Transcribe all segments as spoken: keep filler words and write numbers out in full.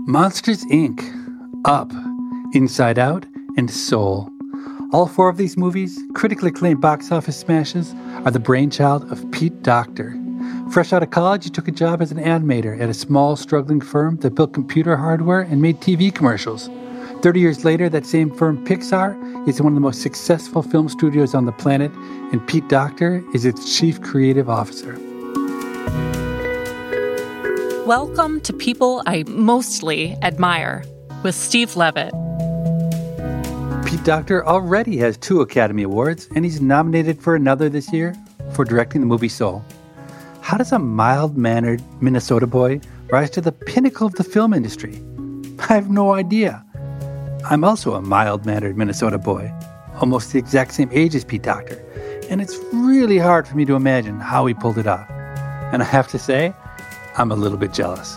Monsters, Incorporated, Up, Inside Out, and Soul. All four of these movies, critically acclaimed box office smashes, are the brainchild of Pete Docter. Fresh out of college, he took a job as an animator at a small, struggling firm that built computer hardware and made T V commercials. Thirty years later, that same firm, Pixar, is one of the most successful film studios on the planet, and Pete Docter is its chief creative officer. Welcome to People I Mostly Admire with Steve Levitt. Pete Docter already has two Academy Awards, and he's nominated for another this year for directing the movie Soul. How does a mild-mannered Minnesota boy rise to the pinnacle of the film industry? I have no idea. I'm also a mild-mannered Minnesota boy, almost the exact same age as Pete Docter, and it's really hard for me to imagine how he pulled it off. And I have to say, I'm a little bit jealous.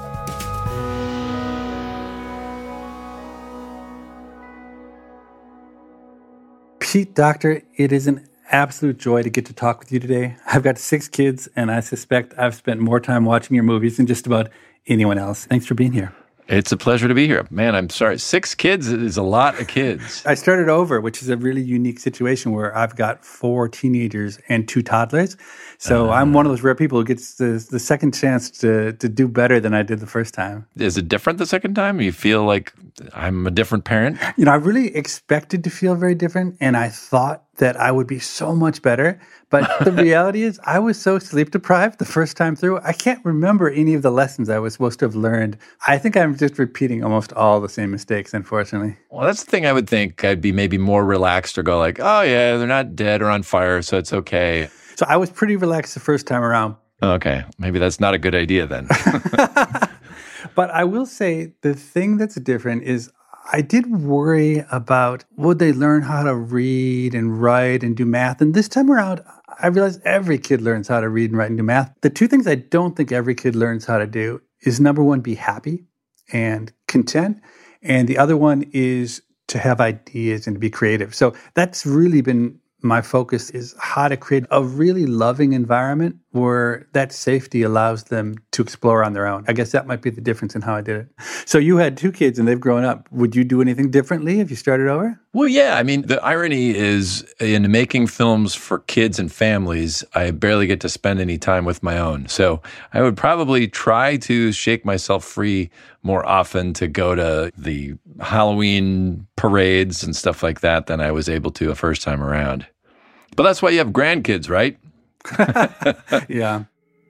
Pete Docter, it is an absolute joy to get to talk with you today. I've got six kids, and I suspect I've spent more time watching your movies than just about anyone else. Thanks for being here. It's a pleasure to be here. Man, I'm sorry. Six kids is a lot of kids. I started over, which is a really unique situation where I've got four teenagers and two toddlers. So uh, I'm one of those rare people who gets the, the second chance to, to do better than I did the first time. Is it different the second time? You feel like I'm a different parent? You know, I really expected to feel very different, and I thought that I would be so much better. But the reality is I was so sleep deprived the first time through, I can't remember any of the lessons I was supposed to have learned. I think I'm just repeating almost all the same mistakes, unfortunately. Well, that's the thing I would think. I'd be maybe more relaxed or go like, oh yeah, they're not dead or on fire, so it's okay. So I was pretty relaxed the first time around. Okay, maybe that's not a good idea then. But I will say the thing that's different is I did worry about would they learn how to read and write and do math. And this time around, I realized every kid learns how to read and write and do math. The two things I don't think every kid learns how to do is, number one, be happy and content. And the other one is to have ideas and to be creative. So that's really been my focus, is how to create a really loving environment where that safety allows them to explore on their own. I guess that might be the difference in how I did it. So you had two kids and they've grown up. Would you do anything differently if you started over? Well, yeah. I mean, the irony is in making films for kids and families, I barely get to spend any time with my own. So I would probably try to shake myself free more often to go to the Halloween parades and stuff like that than I was able to a first time around. But that's why you have grandkids, right? Yeah.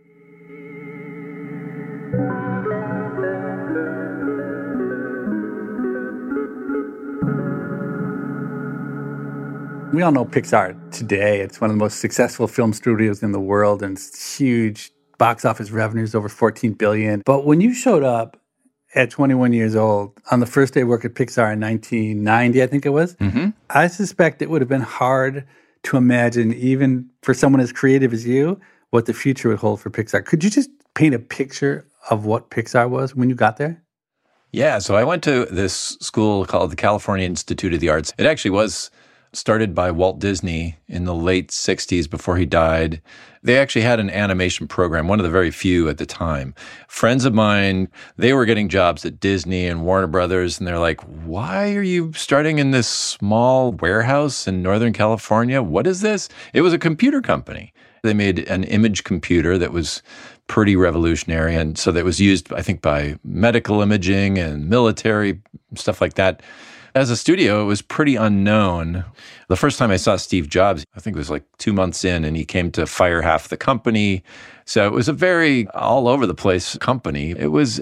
We all know Pixar today. It's one of the most successful film studios in the world, and it's huge box office revenues, over fourteen billion dollars. But when you showed up at twenty-one years old on the first day of work at Pixar in nineteen ninety, I think it was, mm-hmm. I suspect it would have been hard to imagine, even for someone as creative as you, what the future would hold for Pixar. Could you just paint a picture of what Pixar was when you got there? Yeah, so I went to this school called the California Institute of the Arts. It actually was started by Walt Disney in the late sixties before he died. They actually had an animation program, one of the very few at the time. Friends of mine, they were getting jobs at Disney and Warner Brothers, and they're like, why are you starting in this small warehouse in Northern California? What is this? It was a computer company. They made an image computer that was pretty revolutionary, and so that was used, I think, by medical imaging and military, stuff like that. As a studio, it was pretty unknown. The first time I saw Steve Jobs, I think it was like two months in, and he came to fire half the company. So it was a very all over the place company. It was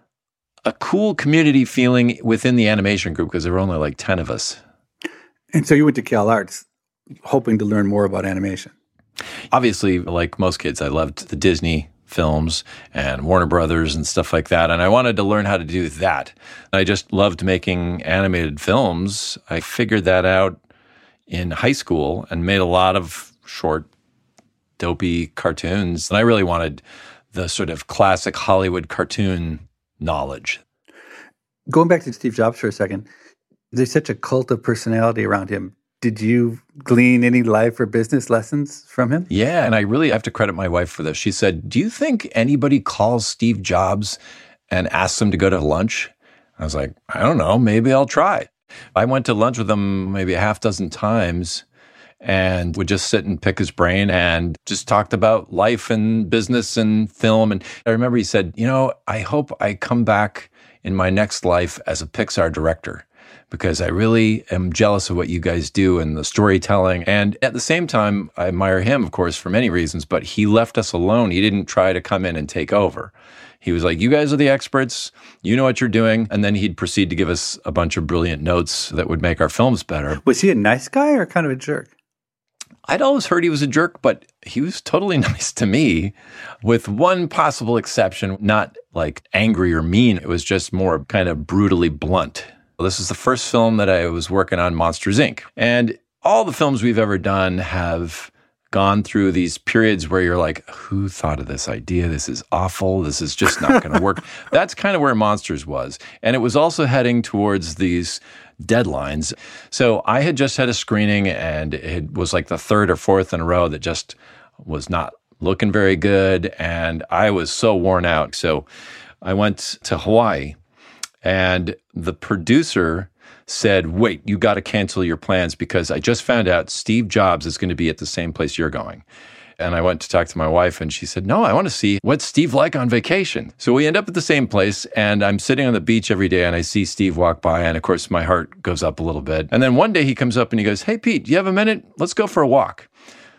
a cool community feeling within the animation group because there were only like ten of us. And so you went to Cal Arts hoping to learn more about animation. Obviously, like most kids, I loved the Disney films and Warner Brothers and stuff like that. And I wanted to learn how to do that. I just loved making animated films. I figured that out in high school and made a lot of short, dopey cartoons. And I really wanted the sort of classic Hollywood cartoon knowledge. Going back to Steve Jobs for a second, there's such a cult of personality around him. Did you glean any life or business lessons from him? Yeah, and I really have to credit my wife for this. She said, do you think anybody calls Steve Jobs and asked him to go to lunch. I was like, I don't know, maybe I'll try. I went to lunch with him maybe a half dozen times and would just sit and pick his brain and just talked about life and business and film. And I remember he said, you know, I hope I come back in my next life as a Pixar director, because I really am jealous of what you guys do and the storytelling. And at the same time, I admire him, of course, for many reasons, but he left us alone. He didn't try to come in and take over. He was like, you guys are the experts. You know what you're doing. And then he'd proceed to give us a bunch of brilliant notes that would make our films better. Was he a nice guy or kind of a jerk? I'd always heard he was a jerk, but he was totally nice to me, with one possible exception, not like angry or mean. It was just more kind of brutally blunt. This is the first film that I was working on, Monsters, Incorporated. And all the films we've ever done have gone through these periods where you're like, who thought of this idea? This is awful. This is just not going to work. That's kind of where Monsters was. And it was also heading towards these deadlines. So I had just had a screening, and it was like the third or fourth in a row that just was not looking very good. And I was so worn out. So I went to Hawaii, and the producer said, wait, you got to cancel your plans because I just found out Steve Jobs is going to be at the same place you're going. And I went to talk to my wife, and she said, no, I want to see what's Steve like on vacation. So we end up at the same place, and I'm sitting on the beach every day, and I see Steve walk by, and of course, my heart goes up a little bit. And then one day he comes up and he goes, hey, Pete, do you have a minute? Let's go for a walk.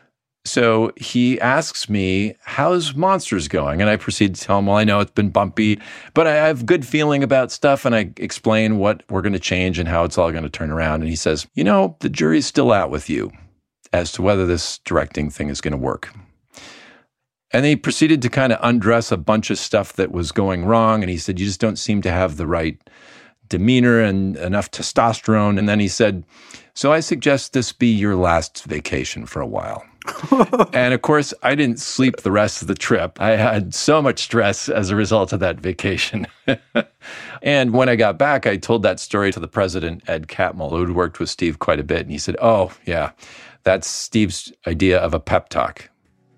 So he asks me, how's Monsters going? And I proceed to tell him, well, I know it's been bumpy, but I have good feeling about stuff. And I explain what we're going to change and how it's all going to turn around. And he says, you know, the jury's still out with you as to whether this directing thing is going to work. And he proceeded to kind of undress a bunch of stuff that was going wrong. And he said, you just don't seem to have the right demeanor and enough testosterone. And then he said, so I suggest this be your last vacation for a while. And of course, I didn't sleep the rest of the trip. I had so much stress as a result of that vacation. And when I got back, I told that story to the president, Ed Catmull, who'd worked with Steve quite a bit. And he said, oh, yeah, that's Steve's idea of a pep talk.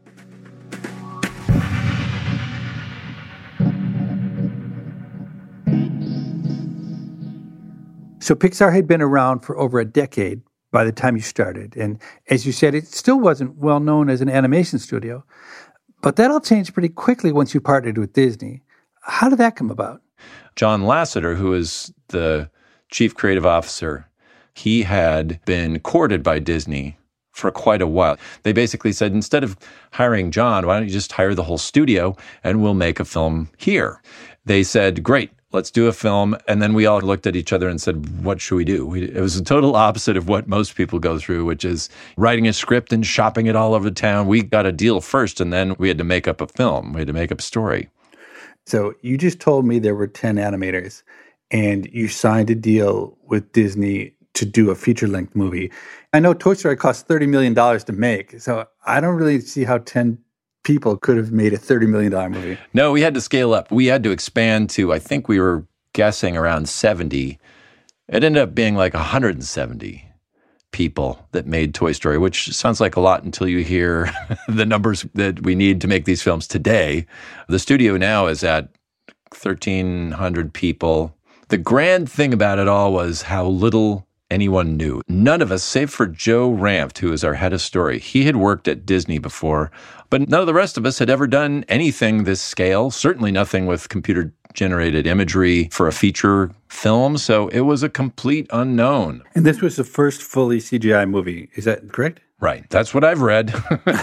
So Pixar had been around for over a decade by the time you started. And as you said, it still wasn't well known as an animation studio. But that all changed pretty quickly once you partnered with Disney. How did that come about? John Lasseter, who is the chief creative officer, he had been courted by Disney for quite a while. They basically said, instead of hiring John, why don't you just hire the whole studio and we'll make a film here? They said, great. Let's do a film. And then we all looked at each other and said, what should we do? We, it was the total opposite of what most people go through, which is writing a script and shopping it all over town. We got a deal first, and then we had to make up a film. We had to make up a story. So you just told me there were ten animators, and you signed a deal with Disney to do a feature-length movie. I know Toy Story cost thirty million dollars to make, so I don't really see how ten people could have made a thirty million dollars movie. No, we had to scale up. We had to expand to, I think we were guessing around seventy. It ended up being like one hundred seventy people that made Toy Story, which sounds like a lot until you hear the numbers that we need to make these films today. The studio now is at thirteen hundred people. The grand thing about it all was how little anyone knew. None of us, save for Joe Ranft, who is our head of story, he had worked at Disney before, but none of the rest of us had ever done anything this scale, certainly nothing with computer-generated imagery for a feature film, so it was a complete unknown. And this was the first fully C G I movie, is that correct? Right, that's what I've read.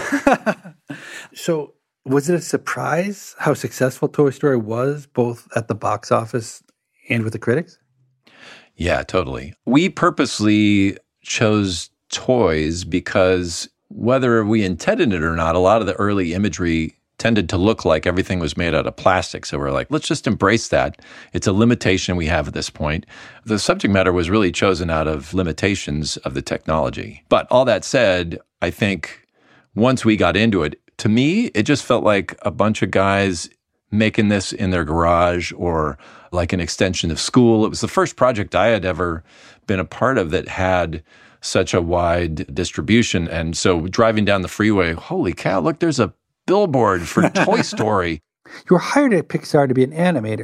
So was it a surprise how successful Toy Story was, both at the box office and with the critics? Yeah, totally. We purposely chose toys because whether we intended it or not, a lot of the early imagery tended to look like everything was made out of plastic. So we're like, let's just embrace that. It's a limitation we have at this point. The subject matter was really chosen out of limitations of the technology. But all that said, I think once we got into it, to me, it just felt like a bunch of guys making this in their garage or like an extension of school. It was the first project I had ever been a part of that had such a wide distribution. And so driving down the freeway, holy cow, look, there's a billboard for Toy Story. You were hired at Pixar to be an animator,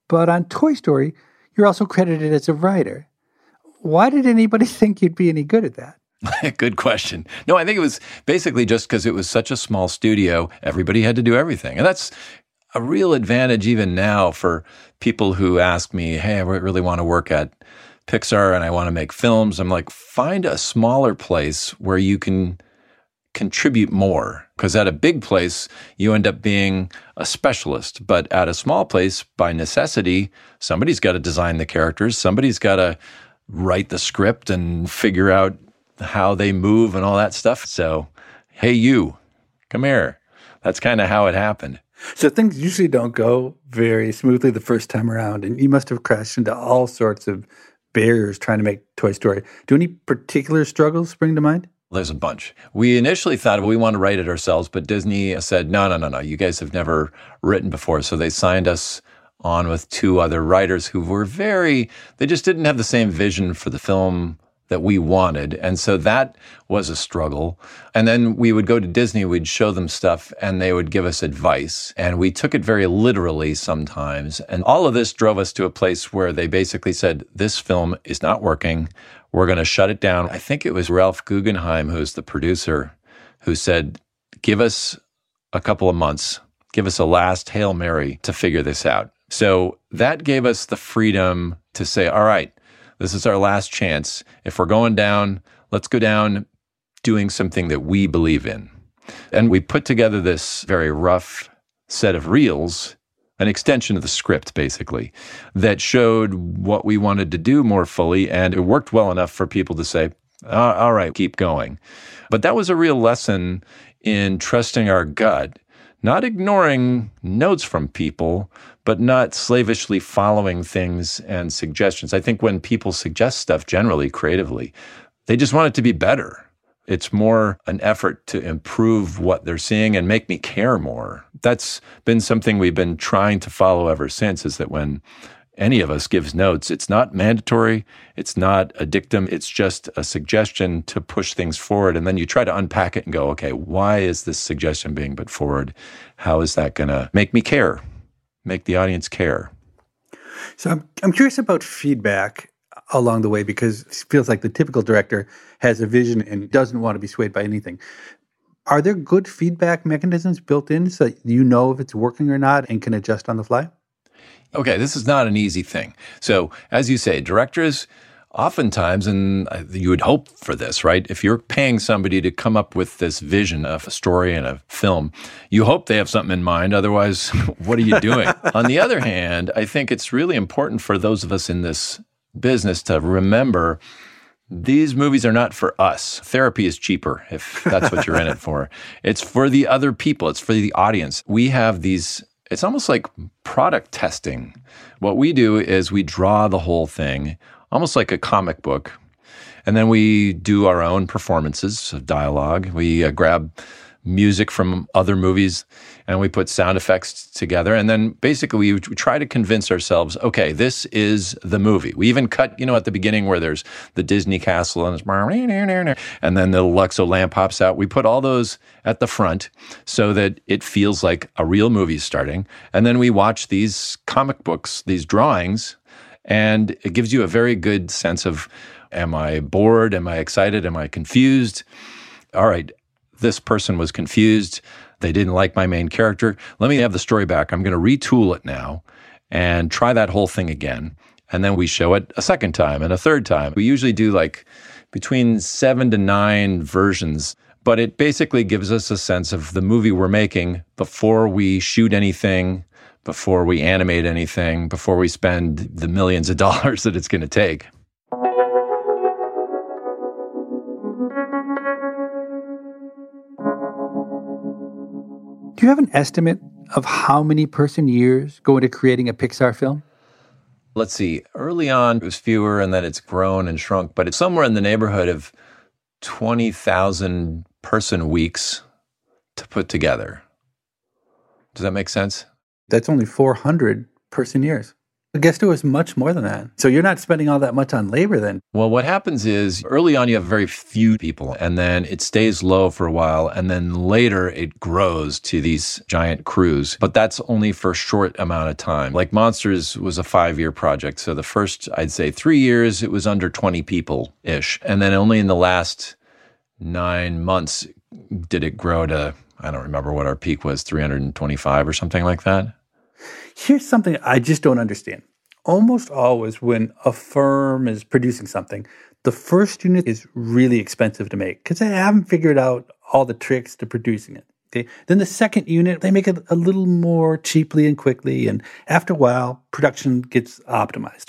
But on Toy Story, you're also credited as a writer. Why did anybody think you'd be any good at that? Good question. No, I think it was basically just because it was such a small studio, everybody had to do everything. And that's a real advantage even now for people who ask me, hey, I really want to work at Pixar and I want to make films. I'm like, find a smaller place where you can contribute more. Because at a big place, you end up being a specialist. But at a small place, by necessity, somebody's got to design the characters. Somebody's got to write the script and figure out how they move and all that stuff. So, hey, you, come here. That's kind of how it happened. So things usually don't go very smoothly the first time around, and you must have crashed into all sorts of barriers trying to make Toy Story. Do any particular struggles spring to mind? There's a bunch. We initially thought we want to write it ourselves, but Disney said, no, no, no, no, you guys have never written before. So they signed us on with two other writers who were very, they just didn't have the same vision for the film that we wanted. And so that was a struggle. And then we would go to Disney, we'd show them stuff, and they would give us advice. And we took it very literally sometimes. And all of this drove us to a place where they basically said, this film is not working. We're going to shut it down. I think it was Ralph Guggenheim, who's the producer, who said, give us a couple of months, give us a last Hail Mary to figure this out. So that gave us the freedom to say, all right, this is our last chance. If we're going down, let's go down doing something that we believe in. And we put together this very rough set of reels, an extension of the script, basically, that showed what we wanted to do more fully. And it worked well enough for people to say, all right, keep going. But that was a real lesson in trusting our gut, not ignoring notes from people, but not slavishly following things and suggestions. I think when people suggest stuff generally, creatively, they just want it to be better. It's more an effort to improve what they're seeing and make me care more. That's been something we've been trying to follow ever since, is that when any of us gives notes, it's not mandatory, it's not a dictum, it's just a suggestion to push things forward. And then you try to unpack it and go, okay, why is this suggestion being put forward? How is that going to make me care? Make the audience care. So I'm I'm curious about feedback along the way, because it feels like the typical director has a vision and doesn't want to be swayed by anything. Are there good feedback mechanisms built in so that you know if it's working or not and can adjust on the fly? Okay, this is not an easy thing. So as you say, directors oftentimes, and you would hope for this, right? If you're paying somebody to come up with this vision of a story and a film, you hope they have something in mind. Otherwise, what are you doing? On the other hand, I think it's really important for those of us in this business to remember these movies are not for us. Therapy is cheaper if that's what you're in it for. It's for the other people. It's for the audience. We have these, it's almost like product testing. What we do is we draw the whole thing, almost like a comic book. And then we do our own performances of dialogue. We uh, grab music from other movies and we put sound effects together. And then basically we, we try to convince ourselves, okay, this is the movie. We even cut, you know, at the beginning where there's the Disney castle and it's, and then the Luxo lamp pops out. We put all those at the front so that it feels like a real movie starting. And then we watch these comic books, these drawings, and it gives you a very good sense of, am I bored? Am I excited? Am I confused? All right, this person was confused. They didn't like my main character. Let me have the story back. I'm going to retool it now and try that whole thing again. And then we show it a second time and a third time. We usually do like between seven to nine versions, but it basically gives us a sense of the movie we're making before we shoot anything, before we animate anything, before we spend the millions of dollars that it's going to take. Do you have an estimate of how many person years go into creating a Pixar film? Let's see. Early on, it was fewer, and then it's grown and shrunk, but it's somewhere in the neighborhood of twenty thousand person weeks to put together. Does that make sense? That's only four hundred person years. I guess it was much more than that. So you're not spending all that much on labor then. Well, what happens is early on you have very few people, and then it stays low for a while, and then later it grows to these giant crews. But that's only for a short amount of time. Like Monsters was a five-year project. So the first, I'd say, three years, it was under twenty people-ish. And then only in the last nine months did it grow to, I don't remember what our peak was, three hundred twenty-five or something like that. Here's something I just don't understand. Almost always when a firm is producing something, the first unit is really expensive to make because they haven't figured out all the tricks to producing it. Okay? Then the second unit, they make it a little more cheaply and quickly. And after a while, production gets optimized.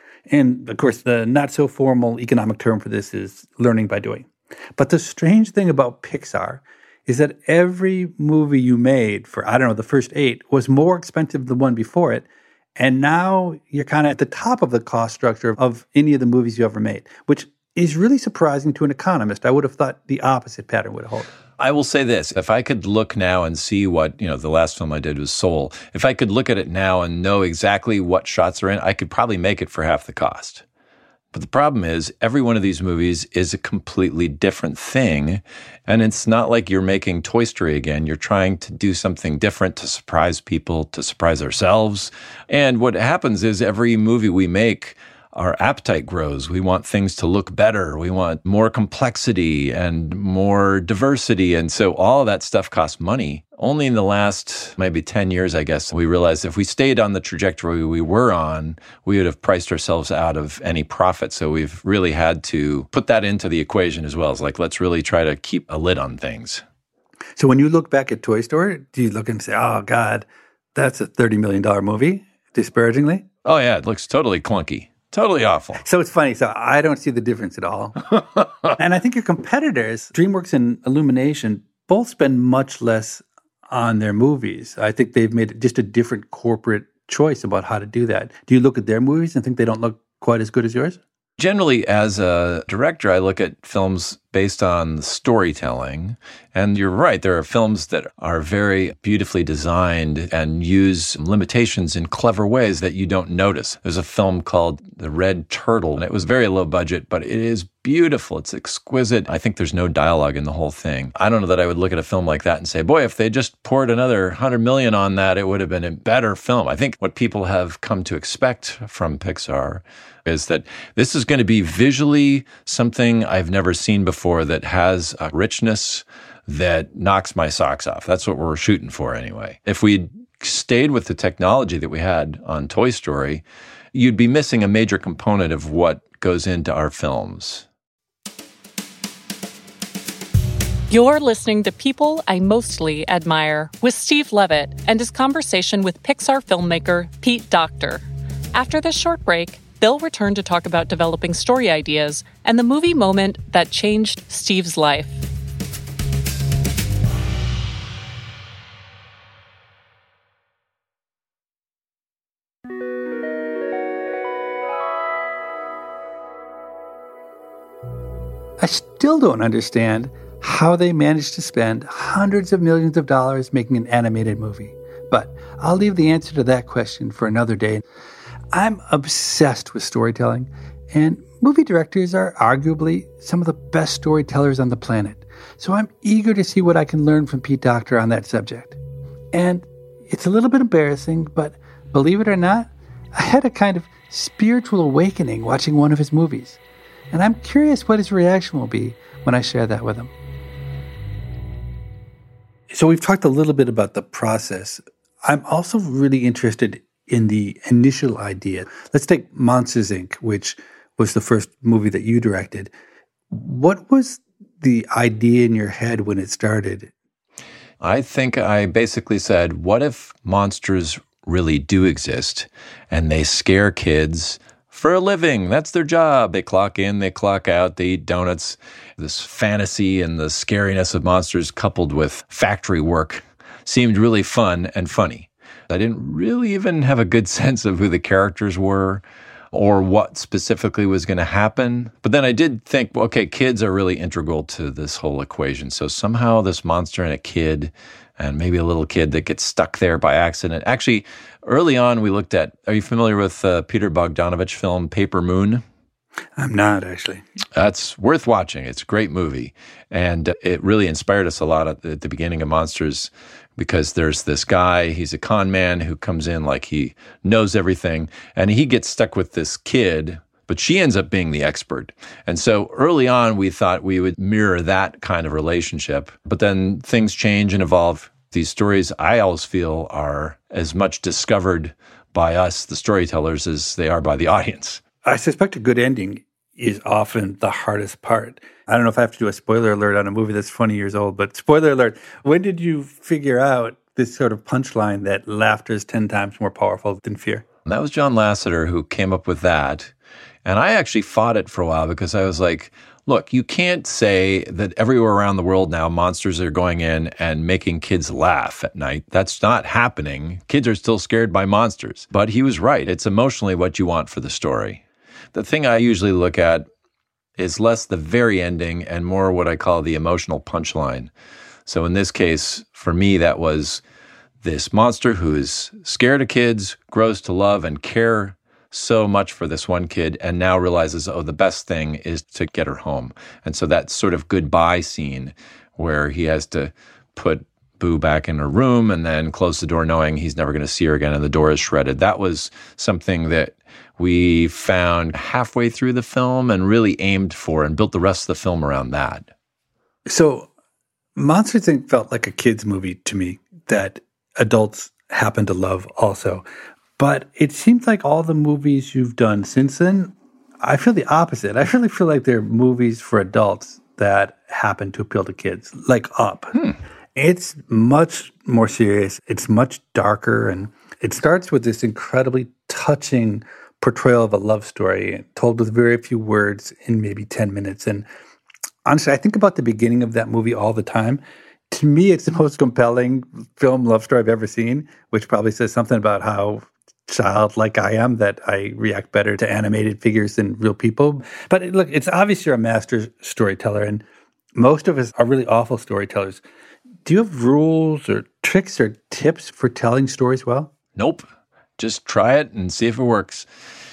And of course, the not so formal economic term for this is learning by doing. But the strange thing about Pixar is that every movie you made for, I don't know, the first eight was more expensive than the one before it. And now you're kind of at the top of the cost structure of any of the movies you ever made, which is really surprising to an economist. I would have thought the opposite pattern would hold. I will say this. If I could look now and see what, you know, the last film I did was Soul. If I could look at it now and know exactly what shots are in, I could probably make it for half the cost. But the problem is every one of these movies is a completely different thing. And it's not like you're making Toy Story again. You're trying to do something different to surprise people, to surprise ourselves. And what happens is every movie we make, our appetite grows. We want things to look better. We want more complexity and more diversity. And so all of that stuff costs money. Only in the last maybe ten years, I guess, we realized if we stayed on the trajectory we were on, we would have priced ourselves out of any profit. So we've really had to put that into the equation as well. It's like, let's really try to keep a lid on things. So when you look back at Toy Story, do you look and say, oh, God, that's a thirty million dollars movie, disparagingly? Oh, yeah, it looks totally clunky. Totally awful. So it's funny. So I don't see the difference at all. And I think your competitors, DreamWorks and Illumination, both spend much less on their movies. I think they've made just a different corporate choice about how to do that. Do you look at their movies and think they don't look quite as good as yours? Generally, as a director, I look at films based on storytelling. And you're right, there are films that are very beautifully designed and use limitations in clever ways that you don't notice. There's a film called The Red Turtle, and it was very low budget, but it is beautiful. It's exquisite. I think there's no dialogue in the whole thing. I don't know that I would look at a film like that and say, boy, if they just poured another one hundred million on that, it would have been a better film. I think what people have come to expect from Pixar is that this is going to be visually something I've never seen before that has a richness that knocks my socks off. That's what we're shooting for anyway. If we stayed with the technology that we had on Toy Story, you'd be missing a major component of what goes into our films. You're listening to People I Mostly Admire with Steve Levitt and his conversation with Pixar filmmaker Pete Docter. After this short break, they'll return to talk about developing story ideas and the movie moment that changed Steve's life. I still don't understand how they managed to spend hundreds of millions of dollars making an animated movie. But I'll leave the answer to that question for another day. I'm obsessed with storytelling, and movie directors are arguably some of the best storytellers on the planet. So I'm eager to see what I can learn from Pete Docter on that subject. And it's a little bit embarrassing, but believe it or not, I had a kind of spiritual awakening watching one of his movies. And I'm curious what his reaction will be when I share that with him. So we've talked a little bit about the process. I'm also really interested in the initial idea. Let's take Monsters, Incorporated, which was the first movie that you directed. What was the idea in your head when it started? I think I basically said, what if monsters really do exist and they scare kids for a living? That's their job. They clock in, they clock out, they eat donuts. This fantasy and the scariness of monsters coupled with factory work seemed really fun and funny. I didn't really even have a good sense of who the characters were or what specifically was going to happen. But then I did think, okay, kids are really integral to this whole equation. So somehow this monster and a kid and maybe a little kid that gets stuck there by accident. Actually, early on, we looked at, are you familiar with uh, Peter Bogdanovich film Paper Moon? I'm not, actually. That's worth watching. It's a great movie. And it really inspired us a lot at the, at the beginning of Monsters, because there's this guy, he's a con man who comes in like he knows everything, and he gets stuck with this kid, but she ends up being the expert. And so early on, we thought we would mirror that kind of relationship. But then things change and evolve. These stories, I always feel, are as much discovered by us, the storytellers, as they are by the audience. I suspect a good ending is often the hardest part. I don't know if I have to do a spoiler alert on a movie that's twenty years old, but spoiler alert, when did you figure out this sort of punchline that laughter is ten times more powerful than fear? And that was John Lasseter who came up with that. And I actually fought it for a while because I was like, look, you can't say that everywhere around the world now monsters are going in and making kids laugh at night. That's not happening. Kids are still scared by monsters. But he was right. It's emotionally what you want for the story. The thing I usually look at is less the very ending and more what I call the emotional punchline. So in this case, for me, that was this monster who is scared of kids, grows to love and care so much for this one kid, and now realizes, oh, the best thing is to get her home. And so that sort of goodbye scene where he has to put Boo back in her room and then close the door knowing he's never going to see her again and the door is shredded. That was something that we found halfway through the film and really aimed for and built the rest of the film around that. So Monsters, Incorporated felt like a kid's movie to me that adults happen to love also. But it seems like all the movies you've done since then, I feel the opposite. I really feel like they're movies for adults that happen to appeal to kids, like Up. Hmm. It's much more serious. It's much darker. And it starts with this incredibly touching portrayal of a love story told with very few words in maybe ten minutes. And honestly, I think about the beginning of that movie all the time. To me, it's the most compelling film love story I've ever seen, which probably says something about how childlike I am, that I react better to animated figures than real people. But look, it's obvious you're a master storyteller, and most of us are really awful storytellers. Do you have rules or tricks or tips for telling stories well? Nope. Just try it and see if it works.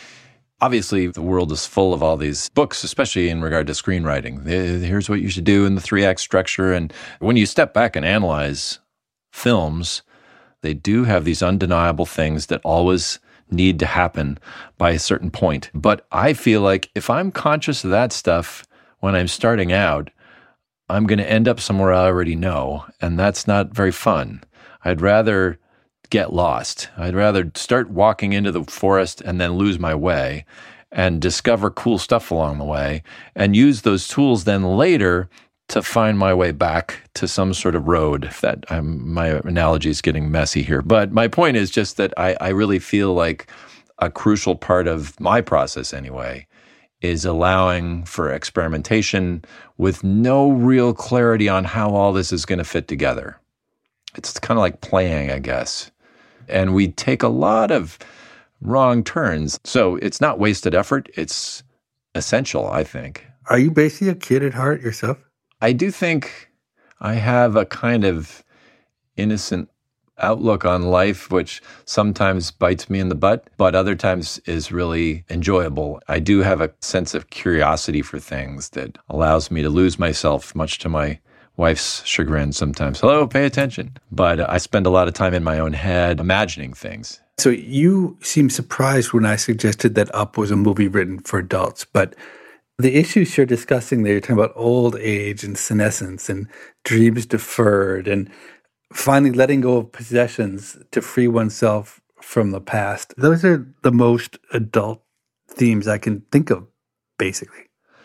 Obviously, the world is full of all these books, especially in regard to screenwriting. Here's what you should do in the three-act structure. And when you step back and analyze films, they do have these undeniable things that always need to happen by a certain point. But I feel like if I'm conscious of that stuff when I'm starting out, I'm going to end up somewhere I already know, and that's not very fun. I'd rather get lost. I'd rather start walking into the forest and then lose my way and discover cool stuff along the way and use those tools then later to find my way back to some sort of road. If that I'm, my analogy is getting messy here. But my point is just that I, I really feel like a crucial part of my process anyway is allowing for experimentation with no real clarity on how all this is going to fit together. It's kind of like playing, I guess. And we take a lot of wrong turns. So it's not wasted effort. It's essential, I think. Are you basically a kid at heart yourself? I do think I have a kind of innocent outlook on life, which sometimes bites me in the butt, but other times is really enjoyable. I do have a sense of curiosity for things that allows me to lose myself, much to my wife's chagrin sometimes. Hello, pay attention. But I spend a lot of time in my own head imagining things. So you seem surprised when I suggested that Up was a movie written for adults, but the issues you're discussing there, you're talking about old age and senescence and dreams deferred and finally letting go of possessions to free oneself from the past. Those are the most adult themes I can think of, basically.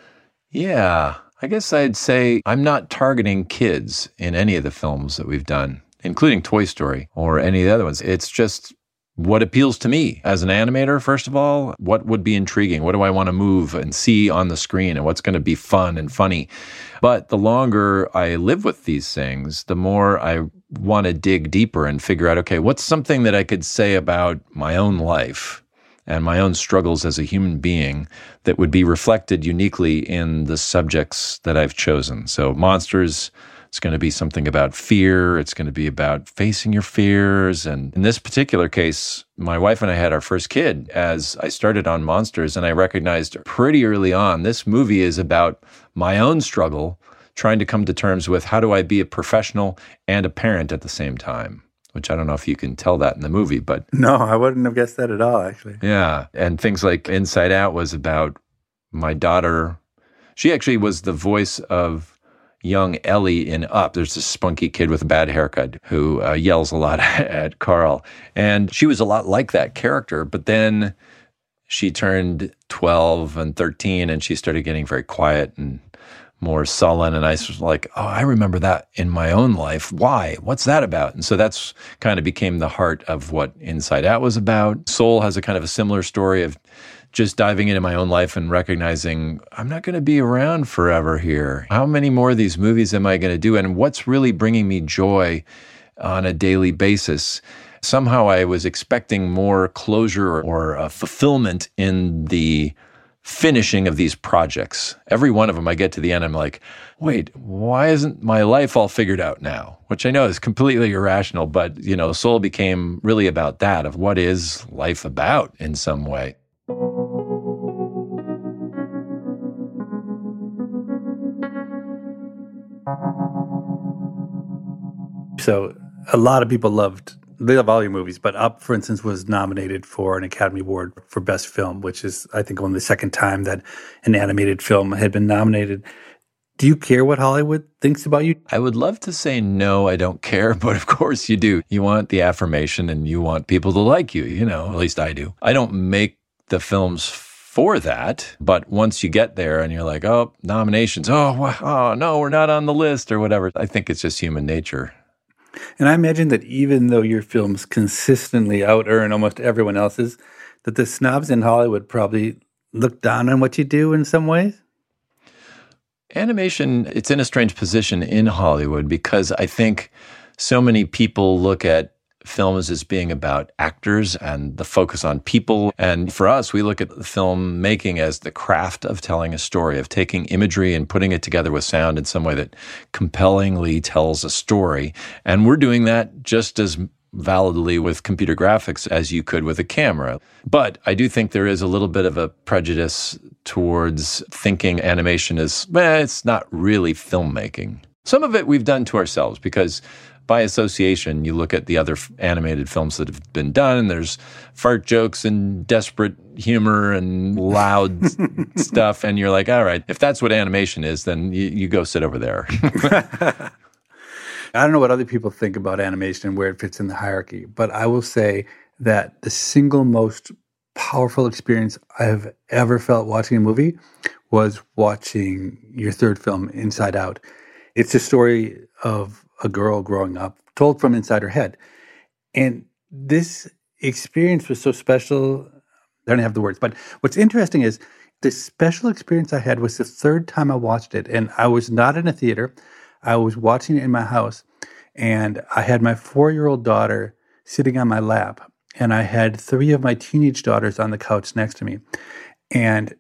Yeah, I guess I'd say I'm not targeting kids in any of the films that we've done, including Toy Story or any of the other ones. It's just what appeals to me as an animator, first of all. What would be intriguing? What do I want to move and see on the screen, and what's going to be fun and funny? But the longer I live with these things, the more I want to dig deeper and figure out, okay, what's something that I could say about my own life and my own struggles as a human being that would be reflected uniquely in the subjects that I've chosen. So Monsters, It's going to be something about fear. It's going to be about facing your fears. And in this particular case, my wife and I had our first kid as I started on Monsters, and I recognized pretty early on, this movie is about my own struggle trying to come to terms with how do I be a professional and a parent at the same time, which I don't know if you can tell that in the movie, but... No, I wouldn't have guessed that at all, actually. Yeah. And things like Inside Out was about my daughter. She actually was the voice of young Ellie in Up. There's this spunky kid with a bad haircut who uh, yells a lot at Carl. And she was a lot like that character, but then she turned twelve and thirteen and she started getting very quiet and more sullen. And I was like, oh, I remember that in my own life. Why? What's that about? And so that's kind of became the heart of what Inside Out was about. Soul has a kind of a similar story of just diving into my own life and recognizing I'm not going to be around forever here. How many more of these movies am I going to do? And what's really bringing me joy on a daily basis? Somehow I was expecting more closure or, or uh, fulfillment in the finishing of these projects. Every one of them, I get to the end, I'm like, wait, why isn't my life all figured out now? Which I know is completely irrational, but, you know, Soul became really about that, of what is life about in some way. So a lot of people loved, they love all your movies, but Up, for instance, was nominated for an Academy Award for Best Film, which is, I think, only the second time that an animated film had been nominated. Do you care what Hollywood thinks about you? I would love to say no, I don't care, but of course you do. You want the affirmation and you want people to like you, you know, at least I do. I don't make the films for that, but once you get there and you're like, oh, nominations, oh, wow, oh, no, we're not on the list or whatever, I think it's just human nature. And I imagine that even though your films consistently out-earn almost everyone else's, that the snobs in Hollywood probably look down on what you do in some ways? Animation, it's in a strange position in Hollywood because I think so many people look at films as being about actors and the focus on people. And for us, we look at the filmmaking as the craft of telling a story, of taking imagery and putting it together with sound in some way that compellingly tells a story. And we're doing that just as validly with computer graphics as you could with a camera. But I do think there is a little bit of a prejudice towards thinking animation is, well, it's not really filmmaking. Some of it we've done to ourselves because by association, you look at the other animated films that have been done, and there's fart jokes and desperate humor and loud stuff, and you're like, all right, if that's what animation is, then you, you go sit over there. I don't know what other people think about animation and where it fits in the hierarchy, but I will say that the single most powerful experience I've ever felt watching a movie was watching your third film, Inside Out. It's a story of a girl growing up, told from inside her head. And this experience was so special. I don't have the words, but what's interesting is the special experience I had was the third time I watched it. And I was not in a theater. I was watching it in my house. And I had my four-year-old daughter sitting on my lap. And I had three of my teenage daughters on the couch next to me. And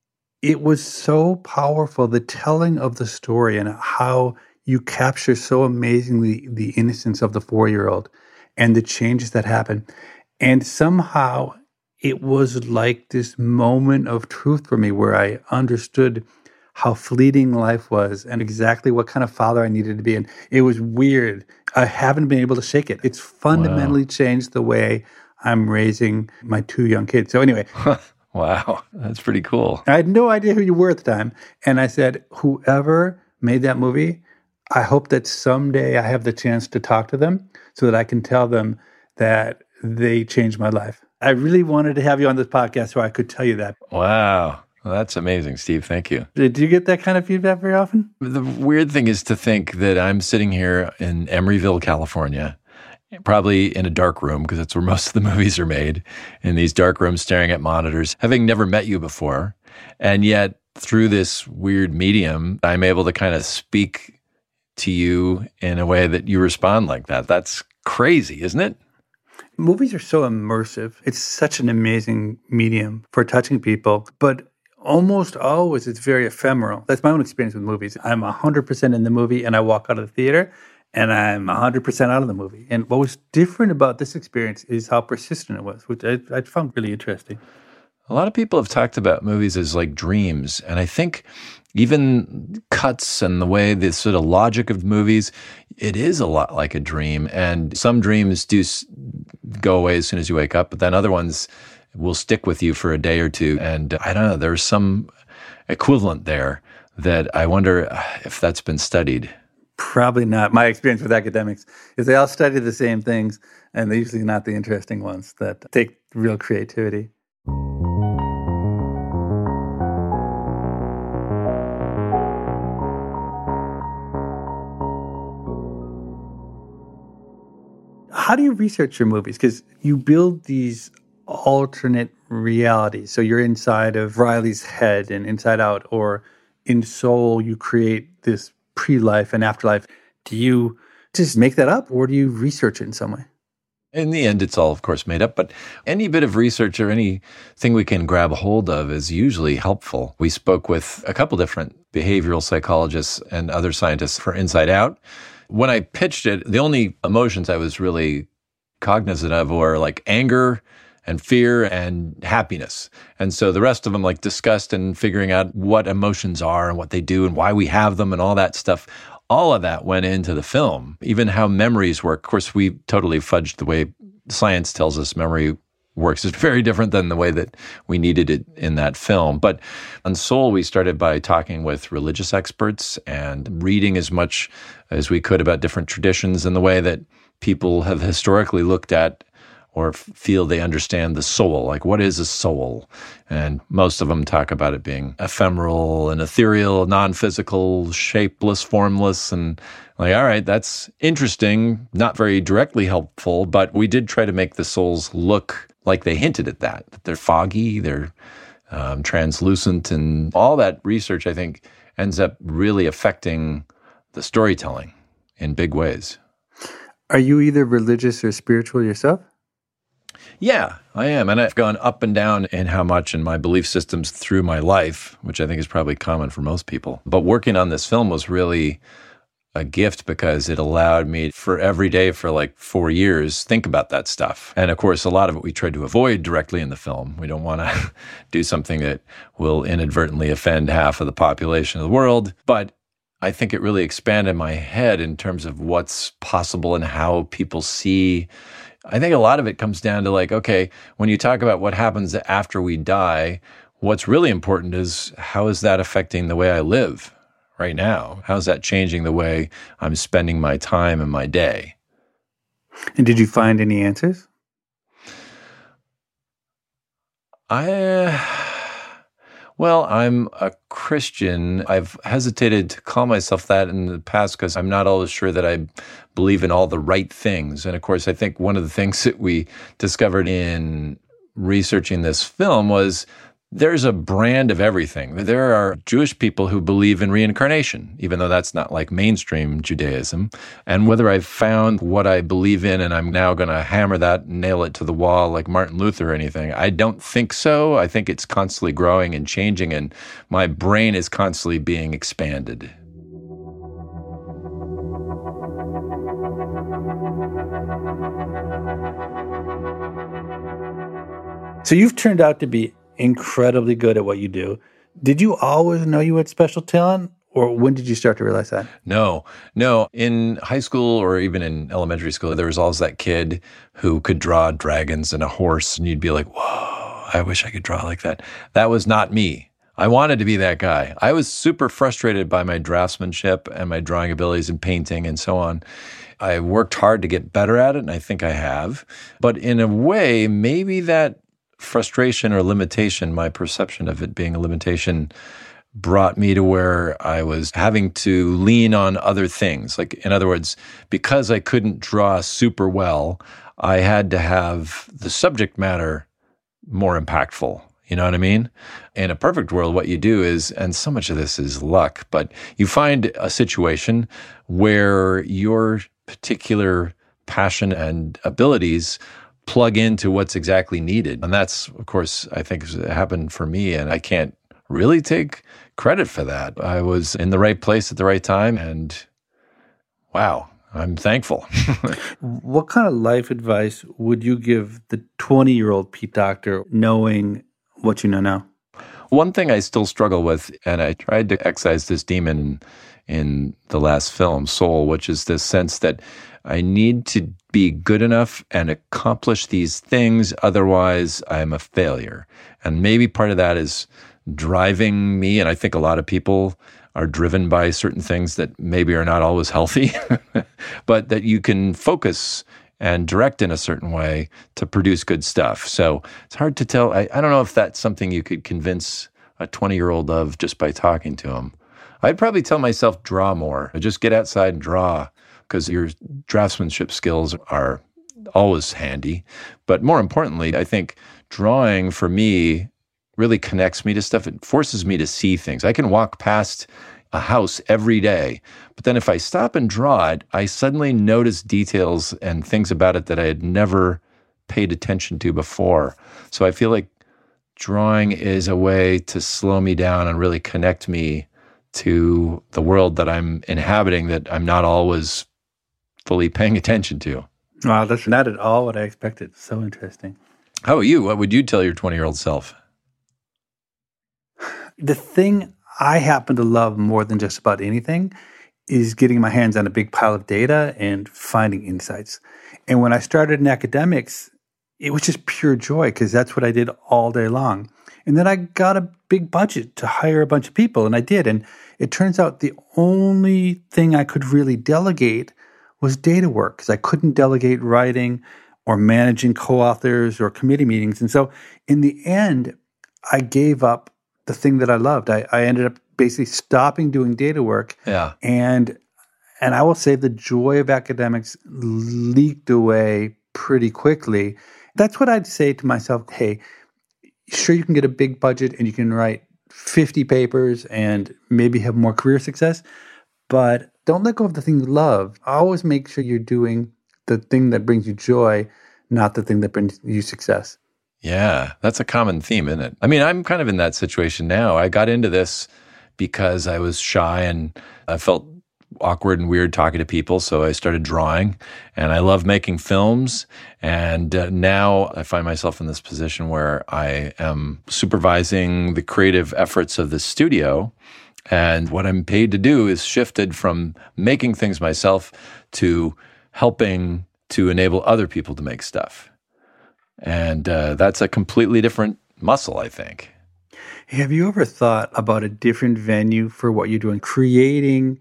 it was so powerful, the telling of the story and how you capture so amazingly the innocence of the four-year-old and the changes that happen. And somehow it was like this moment of truth for me where I understood how fleeting life was and exactly what kind of father I needed to be. And it was weird. I haven't been able to shake it. It's fundamentally wow. changed the way I'm raising my two young kids. So anyway. Wow, that's pretty cool. I had no idea who you were at the time. And I said, whoever made that movie, I hope that someday I have the chance to talk to them so that I can tell them that they changed my life. I really wanted to have you on this podcast so I could tell you that. Wow. Well, that's amazing, Steve. Thank you. Did you get that kind of feedback very often? The weird thing is to think that I'm sitting here in Emeryville, California, probably in a dark room, because that's where most of the movies are made, in these dark rooms staring at monitors, having never met you before. And yet, through this weird medium, I'm able to kind of speak to you in a way that you respond like that. That's crazy, isn't it? Movies are so immersive. It's such an amazing medium for touching people. But almost always it's very ephemeral. That's my own experience with movies. I'm one hundred percent in the movie and I walk out of the theater and I'm one hundred percent out of the movie. And what was different about this experience is how persistent it was, which I, I found really interesting. A lot of people have talked about movies as like dreams. And I think even cuts and the way the sort of logic of movies, it is a lot like a dream. And some dreams do go away as soon as you wake up, but then other ones will stick with you for a day or two. And I don't know, there's some equivalent there that I wonder if that's been studied. Probably not. My experience with academics is they all study the same things, and they're usually not the interesting ones that take real creativity. How do you research your movies? Because you build these alternate realities. So you're inside of Riley's head and Inside Out, or in Soul, you create this pre-life and afterlife. Do you just make that up, or do you research it in some way? In the end, it's all, of course, made up, but any bit of research or anything we can grab a hold of is usually helpful. We spoke with a couple different behavioral psychologists and other scientists for Inside Out. When I pitched it, the only emotions I was really cognizant of were like anger and fear and happiness. And so the rest of them, like disgust and figuring out what emotions are and what they do and why we have them and all that stuff, all of that went into the film. Even how memories work. Of course, we totally fudged the way science tells us memory works. It's very different than the way that we needed it in that film. But on Soul, we started by talking with religious experts and reading as much as we could about different traditions and the way that people have historically looked at or feel they understand the soul. Like, what is a soul? And most of them talk about it being ephemeral and ethereal, non-physical, shapeless, formless. And like, all right, that's interesting, not very directly helpful, but we did try to make the souls look like they hinted at that, that they're foggy, they're um, translucent, and all that research, I think, ends up really affecting the storytelling in big ways. Are you either religious or spiritual yourself? Yeah, I am. And I've gone up and down in how much in my belief systems through my life, which I think is probably common for most people. But working on this film was really a gift because it allowed me for every day for like four years think about that stuff. And of course, a lot of it we tried to avoid directly in the film. We don't want to do something that will inadvertently offend half of the population of the world. But I think it really expanded my head in terms of what's possible and how people see. I think a lot of it comes down to like, okay, when you talk about what happens after we die, what's really important is how is that affecting the way I live right now? How's that changing the way I'm spending my time and my day? And did you find any answers? I, uh, well, I'm a Christian. I've hesitated to call myself that in the past because I'm not always sure that I believe in all the right things. And of course, I think one of the things that we discovered in researching this film was there's a brand of everything. There are Jewish people who believe in reincarnation, even though that's not like mainstream Judaism. And whether I've found what I believe in and I'm now going to hammer that and nail it to the wall like Martin Luther or anything, I don't think so. I think it's constantly growing and changing, and my brain is constantly being expanded. So you've turned out to be incredibly good at what you do. Did you always know you had special talent, or when did you start to realize that? No, no. In high school or even in elementary school, there was always that kid who could draw dragons and a horse, and you'd be like, whoa, I wish I could draw like that. That was not me. I wanted to be that guy. I was super frustrated by my draftsmanship and my drawing abilities and painting and so on. I worked hard to get better at it, and I think I have. But in a way, maybe that frustration or limitation, my perception of it being a limitation, brought me to where I was having to lean on other things. Like, in other words, because I couldn't draw super well, I had to have the subject matter more impactful. You know what I mean? In a perfect world, what you do is, and so much of this is luck, but you find a situation where your particular passion and abilities plug into what's exactly needed. And that's, of course, I think has happened for me, and I can't really take credit for that. I was in the right place at the right time, and wow, I'm thankful. What kind of life advice would you give the twenty-year-old Pete Docter knowing what you know now? One thing I still struggle with, and I tried to excise this demon in the last film, Soul, which is this sense that I need to be good enough and accomplish these things, otherwise I'm a failure. And maybe part of that is driving me, and I think a lot of people are driven by certain things that maybe are not always healthy, but that you can focus and direct in a certain way to produce good stuff. So it's hard to tell. I, I don't know if that's something you could convince a twenty-year-old of just by talking to him. I'd probably tell myself, draw more. Just get outside and draw, because your draftsmanship skills are always handy. But more importantly, I think drawing for me really connects me to stuff. It forces me to see things. I can walk past a house every day, but then if I stop and draw it, I suddenly notice details and things about it that I had never paid attention to before. So I feel like drawing is a way to slow me down and really connect me to the world that I'm inhabiting, that I'm not always fully paying attention to. Wow, that's not at all what I expected. So interesting. How about you? What would you tell your twenty-year-old self? The thing I happen to love more than just about anything is getting my hands on a big pile of data and finding insights. And when I started in academics, it was just pure joy, because that's what I did all day long. And then I got a big budget to hire a bunch of people, and I did. And it turns out the only thing I could really delegate was data work, because I couldn't delegate writing or managing co-authors or committee meetings. And so in the end, I gave up the thing that I loved. I, I ended up basically stopping doing data work. Yeah. And and I will say the joy of academics leaked away pretty quickly. That's what I'd say to myself. Hey, sure, you can get a big budget and you can write fifty papers and maybe have more career success, but don't let go of the thing you love. Always make sure you're doing the thing that brings you joy, not the thing that brings you success. Yeah, that's a common theme, isn't it? I mean, I'm kind of in that situation now. I got into this because I was shy and I felt awkward and weird talking to people, so I started drawing, and I love making films. And uh, now I find myself in this position where I am supervising the creative efforts of the studio, and what I'm paid to do is shifted from making things myself to helping to enable other people to make stuff. And uh, that's a completely different muscle, I think. Have you ever thought about a different venue for what you're doing, creating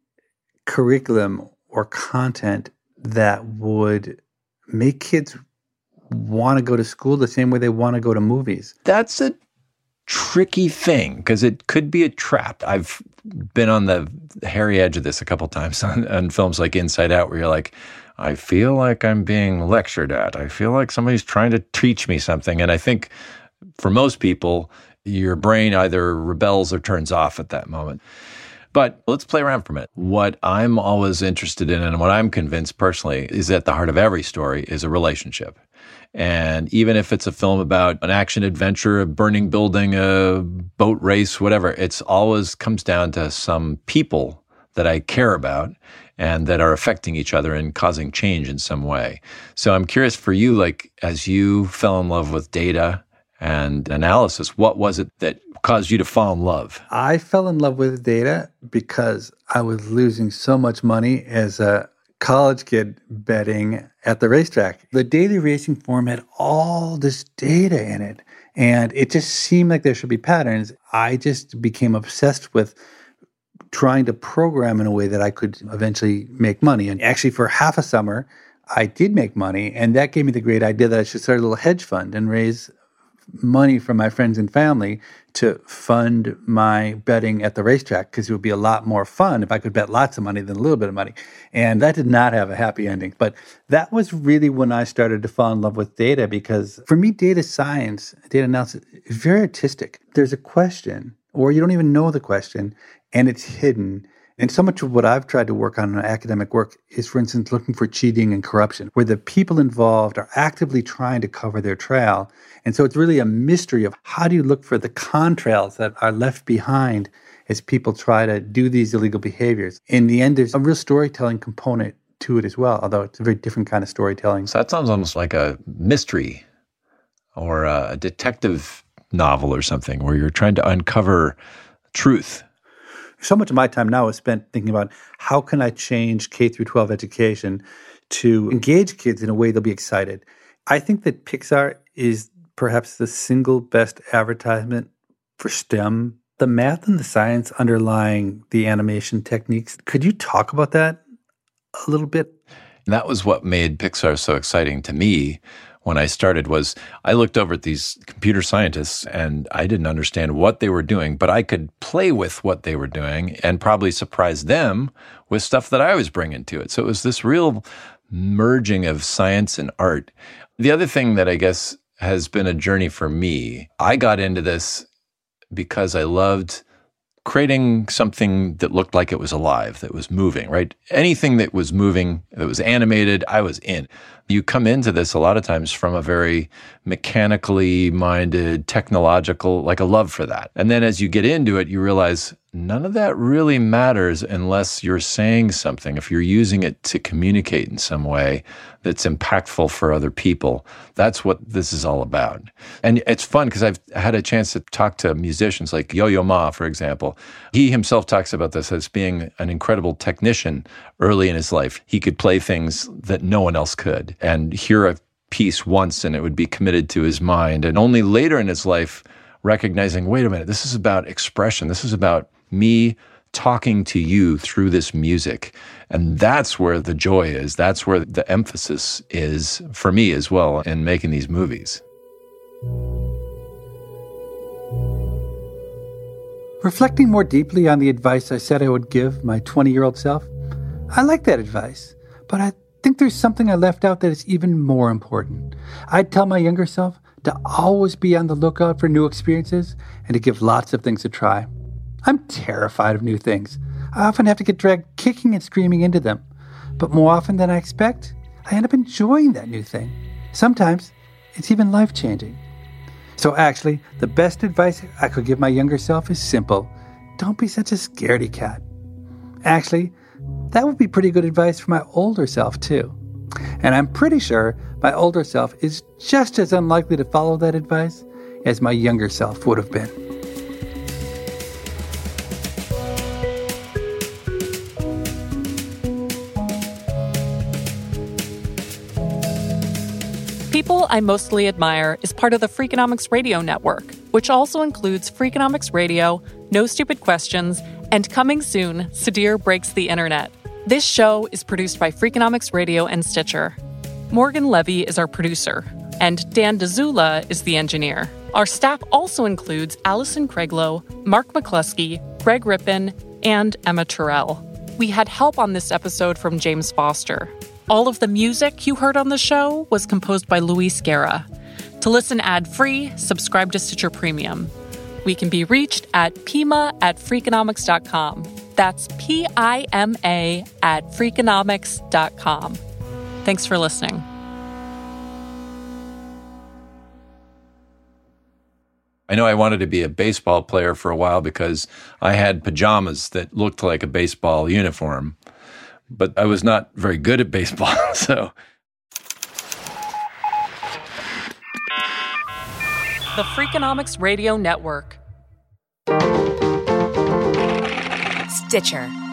curriculum or content that would make kids want to go to school the same way they want to go to movies? That's a tricky thing, because it could be a trap. I've been on the hairy edge of this a couple times on, on films like Inside Out, where you're like, I feel like I'm being lectured at. I feel like somebody's trying to teach me something. And I think for most people, your brain either rebels or turns off at that moment. But let's play around for a minute. What I'm always interested in, and what I'm convinced personally, is at the heart of every story is a relationship. And even if it's a film about an action adventure, a burning building, a boat race, whatever, it's always comes down to some people that I care about and that are affecting each other and causing change in some way. So I'm curious for you, like, as you fell in love with data and analysis, what was it that caused you to fall in love? I fell in love with data because I was losing so much money as a college kid betting at the racetrack. The daily racing form had all this data in it, and it just seemed like there should be patterns. I just became obsessed with trying to program in a way that I could eventually make money. And actually, for half a summer, I did make money, and that gave me the great idea that I should start a little hedge fund and raise money from my friends and family to fund my betting at the racetrack, because it would be a lot more fun if I could bet lots of money than a little bit of money. And that did not have a happy ending. But that was really when I started to fall in love with data, because for me, data science, data analysis is very artistic. There's a question, or you don't even know the question, and it's hidden. And so much of what I've tried to work on in academic work is, for instance, looking for cheating and corruption, where the people involved are actively trying to cover their trail. And so it's really a mystery of how do you look for the contrails that are left behind as people try to do these illegal behaviors. In the end, there's a real storytelling component to it as well, although it's a very different kind of storytelling. So that sounds almost like a mystery or a detective novel or something where you're trying to uncover truth. So much of my time now is spent thinking about how can I change K through twelve education to engage kids in a way they'll be excited. I think that Pixar is perhaps the single best advertisement for STEM. The math and the science underlying the animation techniques. Could you talk about that a little bit? And that was what made Pixar so exciting to me when I started was I looked over at these computer scientists and I didn't understand what they were doing, but I could play with what they were doing and probably surprise them with stuff that I was bringing to it. So it was this real merging of science and art. The other thing that I guess has been a journey for me, I got into this because I loved creating something that looked like it was alive, that was moving, right? Anything that was moving, that was animated, I was in. You come into this a lot of times from a very mechanically minded, technological, like a love for that. And then as you get into it, you realize none of that really matters unless you're saying something, if you're using it to communicate in some way that's impactful for other people. That's what this is all about. And it's fun because I've had a chance to talk to musicians like Yo-Yo Ma, for example. He himself talks about this as being an incredible technician early in his life. He could play things that no one else could and hear a piece once and it would be committed to his mind. And only later in his life, recognizing, wait a minute, this is about expression. This is about me talking to you through this music. And that's where the joy is. That's where the emphasis is for me as well in making these movies. Reflecting more deeply on the advice I said I would give my twenty-year-old self, I like that advice, but I think there's something I left out that is even more important. I'd tell my younger self to always be on the lookout for new experiences and to give lots of things a try. I'm terrified of new things. I often have to get dragged kicking and screaming into them. But more often than I expect, I end up enjoying that new thing. Sometimes it's even life-changing. So actually, the best advice I could give my younger self is simple. Don't be such a scaredy cat. Actually, that would be pretty good advice for my older self, too. And I'm pretty sure my older self is just as unlikely to follow that advice as my younger self would have been. People I Mostly Admire is part of the Freakonomics Radio Network, which also includes Freakonomics Radio, No Stupid Questions, and coming soon, Sadir Breaks the Internet. This show is produced by Freakonomics Radio and Stitcher. Morgan Levy is our producer, and Dan DeZula is the engineer. Our staff also includes Allison Craiglow, Mark McCluskey, Greg Rippin, and Emma Terrell. We had help on this episode from James Foster. All of the music you heard on the show was composed by Luis Guerra. To listen ad-free, subscribe to Stitcher Premium. We can be reached at Pima at Freakonomics dot com. That's P I M A at Freakonomics dot com. Thanks for listening. I know I wanted to be a baseball player for a while because I had pajamas that looked like a baseball uniform. But I was not very good at baseball, so. The Freakonomics Radio Network. Stitcher.